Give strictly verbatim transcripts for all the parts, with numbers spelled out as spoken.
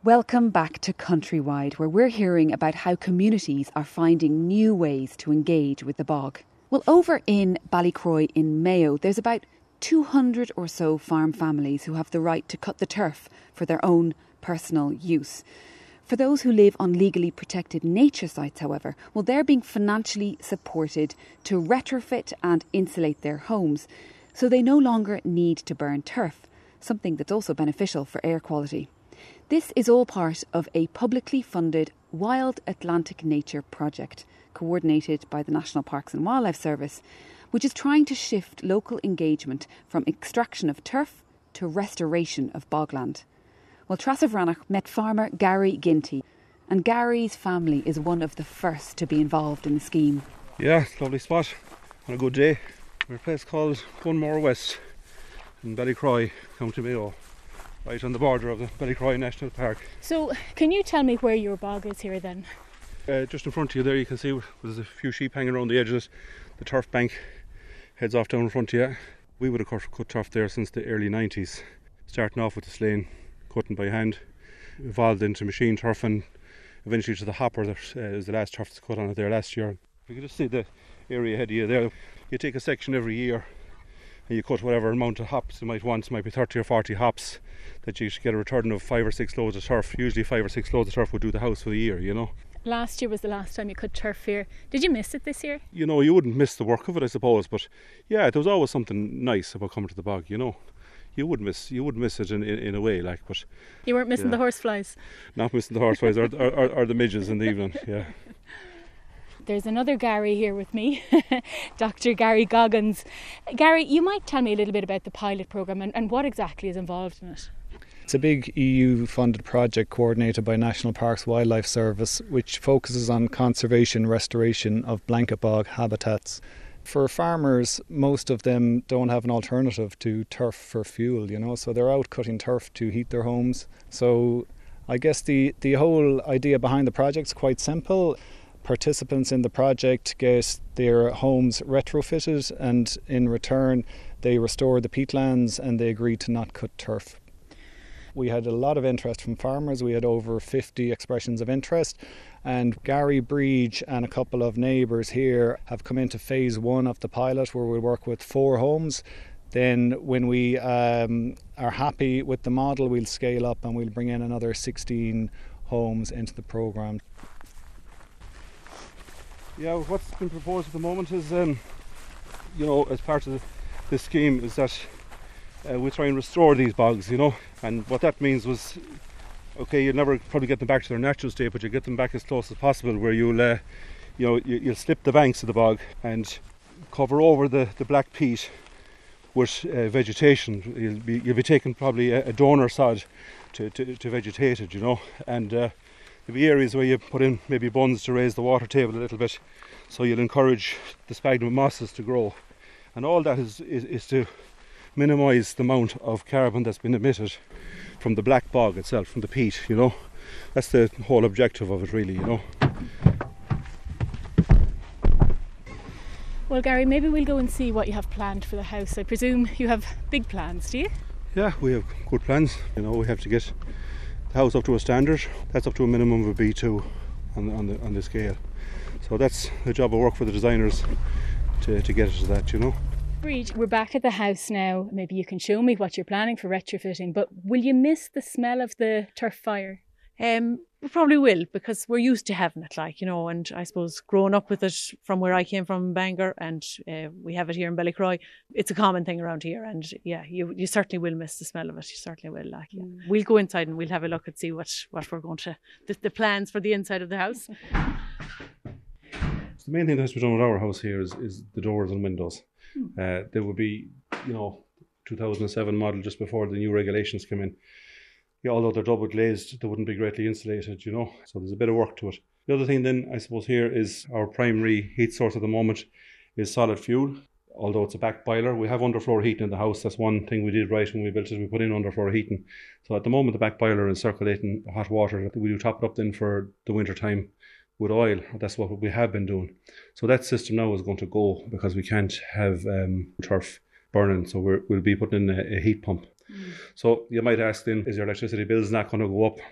Welcome back to Countrywide, where we're hearing about how communities are finding new ways to engage with the bog. Well, over in Ballycroy in Mayo, there's about two hundred or so farm families who have the right to cut the turf for their own personal use. For those who live on legally protected nature sites, however, well, they're being financially supported to retrofit and insulate their homes, so they no longer need to burn turf, something that's also beneficial for air quality. This is all part of a publicly funded Wild Atlantic Nature project coordinated by the National Parks and Wildlife Service, which is trying to shift local engagement from extraction of turf to restoration of bogland. Well, Trasavranach met farmer Gary Ginty, and Gary's family is one of the first to be involved in the scheme. Yeah, it's a lovely spot on a good day. We're a place called Bunmore West in Ballycroy, County Mayo, right on the border of the Ballycroy National Park. So, can you tell me where your bog is here then? Uh, just in front of you there, you can see there's a few sheep hanging around the edge of it. The turf bank heads off down in front of you. We would have cut, cut turf there since the early nineties, starting off with the slaying, cutting by hand, evolved into machine turf, and eventually to the hopper. That uh, was the last turf that's cut on it there last year. You can just see the area ahead of you there. You take a section every year and you cut whatever amount of hops you might want. It might be thirty or forty hops that you should get a return of five or six loads of turf. Usually five or six loads of turf would do the house for the year, you know. Last year was the last time you cut turf here. Did you miss it this year? You know, you wouldn't miss the work of it, I suppose, but yeah, there was always something nice about coming to the bog, you know. You would miss, you would miss it in, in, in a way, like, but you weren't missing yeah. the horseflies. Not missing the horseflies or, or, or, or the midges in the evening. Yeah. There's another Gary here with me, Doctor Gary Goggins. Gary, you might tell me a little bit about the pilot programme and, and what exactly is involved in it. It's a big E U-funded project coordinated by National Parks Wildlife Service, which focuses on conservation restoration of blanket bog habitats. For farmers, most of them don't have an alternative to turf for fuel, you know, so they're out cutting turf to heat their homes. So I guess the, the whole idea behind the project is quite simple. Participants in the project get their homes retrofitted, and in return they restore the peatlands and they agree to not cut turf. We had a lot of interest from farmers. We had over fifty expressions of interest, and Gary Breach and a couple of neighbours here have come into phase one of the pilot, where we'll work with four homes. Then when we um, are happy with the model, we'll scale up and we'll bring in another sixteen homes into the programme. Yeah, what's been proposed at the moment is, um, you know, as part of the, the scheme, is that uh, we try and restore these bogs, you know, and what that means was, okay, you'll never probably get them back to their natural state, but you get them back as close as possible, where you'll, uh, you know, you, you'll slip the banks of the bog and cover over the, the black peat with uh, vegetation. You'll be, you'll be taking probably a, a donor sod to, to, to vegetate it, you know, and uh, there'll be areas where you put in maybe bunds to raise the water table a little bit, so you'll encourage the sphagnum mosses to grow, and all that is, is, is to minimise the amount of carbon that's been emitted from the black bog itself, from the peat, you know. That's the whole objective of it, really, you know. Well, Gary, maybe we'll go and see what you have planned for the house. I presume you have big plans, do you? Yeah, we have good plans. You know, we have to get the house up to a standard. That's up to a minimum of a B two on the, on the, on the scale. So that's the job of work for the designers to, to get it to that, you know. Breach, we're back at the house now. Maybe you can show me what you're planning for retrofitting, but will you miss the smell of the turf fire? Um, we probably will, because we're used to having it, like, you know, and I suppose growing up with it from where I came from, Bangor, and uh, we have it here in Ballycroy, it's a common thing around here, and yeah, you you certainly will miss the smell of it, you certainly will, like, yeah. Mm. We'll go inside and we'll have a look and see what, what we're going to, the, the plans for the inside of the house. The main thing that has to be done with our house here is, is the doors and windows. Hmm. Uh, there would be, you know, two thousand seven model just before the new regulations came in. Yeah, although they're double glazed, they wouldn't be greatly insulated, you know, so there's a bit of work to it. The other thing then, I suppose, here is our primary heat source at the moment is solid fuel. Although it's a back boiler, we have underfloor heating in the house. That's one thing we did right when we built it. We put in underfloor heating. So at the moment, the back boiler is circulating hot water. We do top it up then for the winter time with oil. That's what we have been doing. So that system now is going to go, because we can't have um, turf burning. So we're, we'll be putting in a, a heat pump. Mm. So you might ask then, is your electricity bills not going to go up?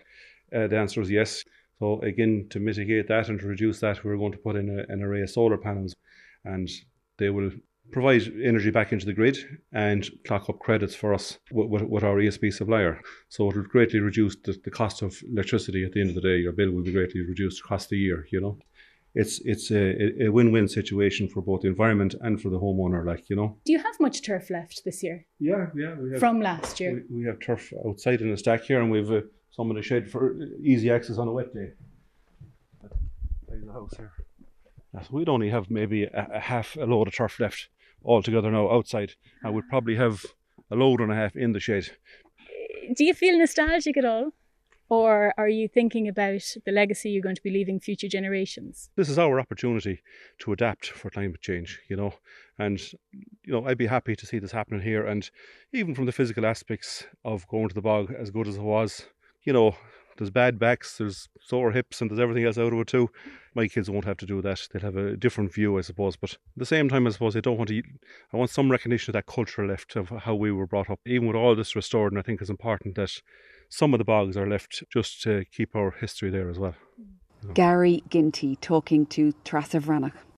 Uh, the answer is yes. So again, to mitigate that and to reduce that, we're going to put in a, an array of solar panels, and they will provide energy back into the grid and clock up credits for us with, with, with our E S B supplier. So it will greatly reduce the, the cost of electricity at the end of the day. Your bill will be greatly reduced across the year, you know. It's it's a, a win-win situation for both the environment and for the homeowner, like, you know. Do you have much turf left this year? Yeah, yeah. We have, From last year? We, we have turf outside in the stack here, and we have uh, some in the shed for easy access on a wet day. There's the house here. So we'd only have maybe a, a half a load of turf left altogether now outside, and we'd probably have a load and a half in the shed. Do you feel nostalgic at all? Or are you thinking about the legacy you're going to be leaving future generations? This is our opportunity to adapt for climate change, you know, and, you know, I'd be happy to see this happening here. And even from the physical aspects of going to the bog, as good as it was, you know, there's bad backs, there's sore hips, and there's everything else out of it too. My kids won't have to do that. They'll have a different view, I suppose. But at the same time, I suppose I don't want to, I want some recognition of that culture left, of how we were brought up. Even with all this restored, and I think it's important that some of the bogs are left just to keep our history there as well. Gary Ginty talking to Trasa Vranach.